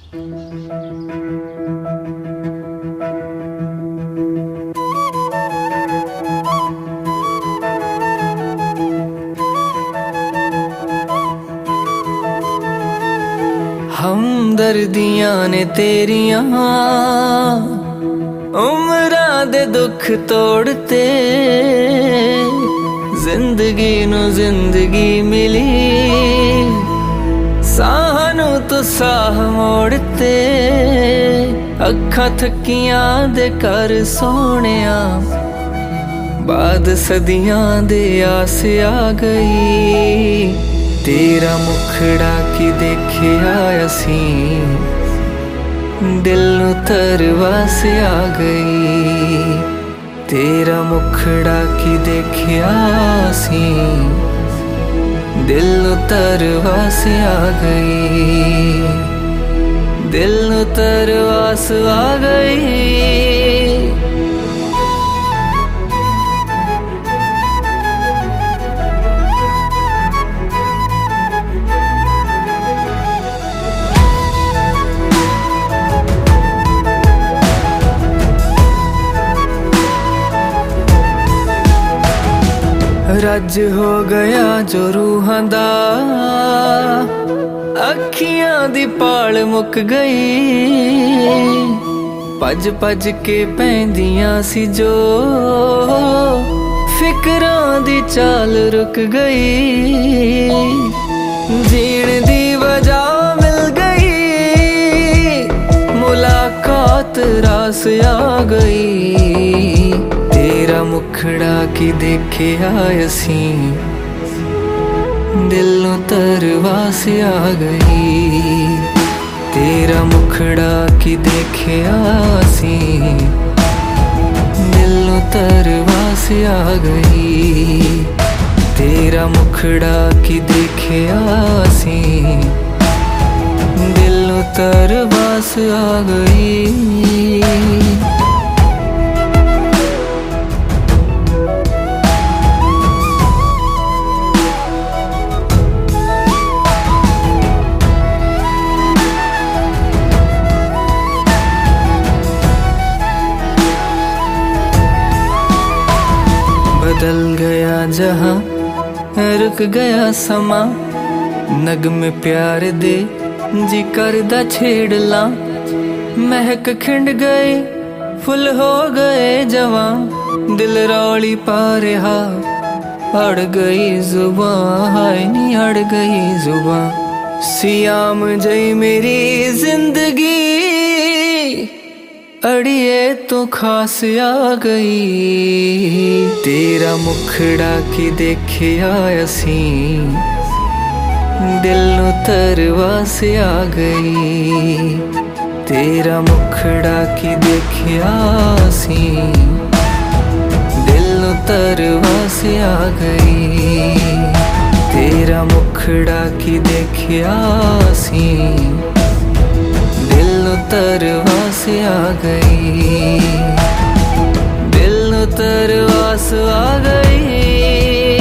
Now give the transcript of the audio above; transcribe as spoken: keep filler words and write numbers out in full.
हमदर्दियां ने तेरियां उमरां दे दुख तोड़ते, जिंदगी नू जिंदगी मिली सानू तो साह मोड़ते। अखां थकियां दे कर सोहणिया बाद सदियां दे आस आ गई। तेरा मुखड़ा की देखिया असी दिल नू तरवास आ गई। तेरा मुखड़ा की देखिया असी दिल नू तरवास आ गई। दिल नू तरवास आ गई। रज हो गया जो रूहां दा, अखियां दी पाल मुक गई। भज भज के पैंदियां सी जो फिकरां दी चाल रुक गई। जीण दी वजह मिल गई, मुलाकात रास आ गई। तेरा मुखड़ा की देखिया असी दिल नू तरवास आ गई। तेरा मुखड़ा की देखिया असी दिल नू तरवास आ गई। तेरा मुखड़ा की देखिया असी दिल नू तरवास आ गई। बदल गया जहां रुक गया समा, नगमे प्यार दे जी करदा छेड़ ला। महक खिंड गए फुल हो गए जवां, दिल रौली पा रहा अड़ गई जुबां। हाय नी अड़ गई जुबां। सियाम जई मेरी जिंदगी अड़िए तो खास आ गई। तेरा मुखड़ा की देखिया असी दिल नू तरवास आ गई। तेरा मुखड़ा की देखिया असी दिल नू तरवास आ गई। तेरा मुखड़ा की देखिया असी दिल नू तरवास आ गई। दिल नू तरवास आ गई।